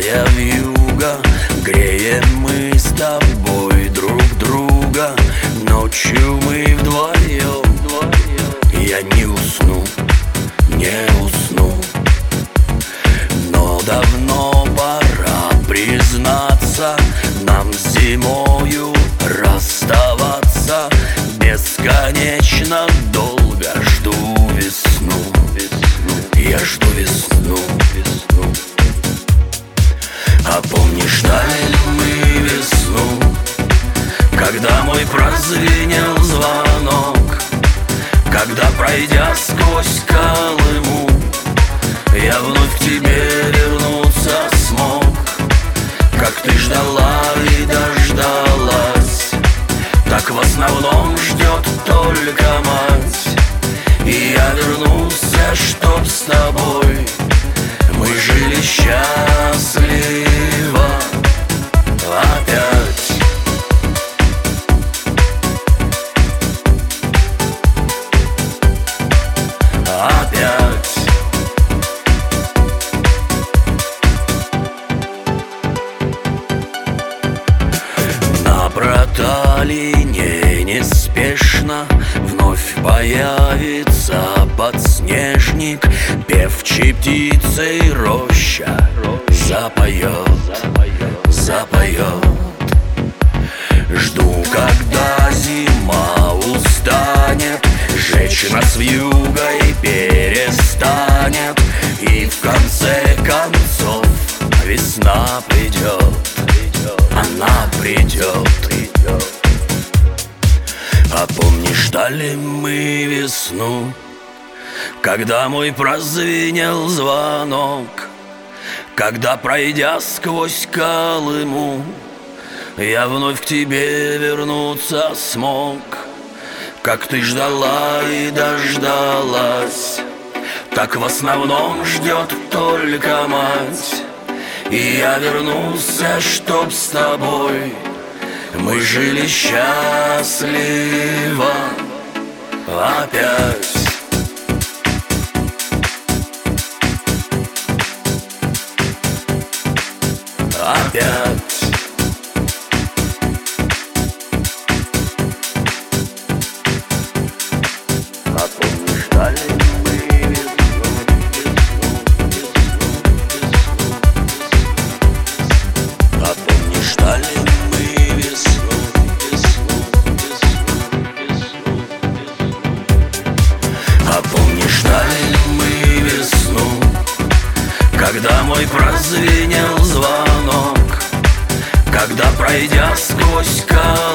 лесная вьюга, греем мы с тобой друг друга. Ночью мы вдвоем, я не усну, не усну. Но давно пора признаться, нам зимою расставаться. Бесконечно долго жду весну, я жду весну. А помнишь, ждали мы весну, когда мой прозвенел звонок, когда, пройдя сквозь Колыму, я вновь к тебе вернуться смог. Как ты ждала и дождалась, так в основном ждет только мать. И я вернулся, чтоб с тобой мы жили счастливо опять. Опять. На проталине неспешно вновь появится подснежник. Певчей птицей роща запоет, запоет. Жду, когда зима устанет, жечь нас вьюгой перестанет, и в конце концов весна придет, она придет. А помнишь, ждали мы весну, когда мой прозвенел звонок, когда, пройдя сквозь Колыму, я вновь к тебе вернуться смог. Как ты ждала и дождалась, так в основном ждет только мать. И я вернулся, чтоб с тобой мы жили счастливо опять. Опять. А помнишь, ждали мы весну, а помнишь, ждали мы весну. А помнишь, ждали мы весну, когда мой прозвенел звонок, когда, пройдя сквозь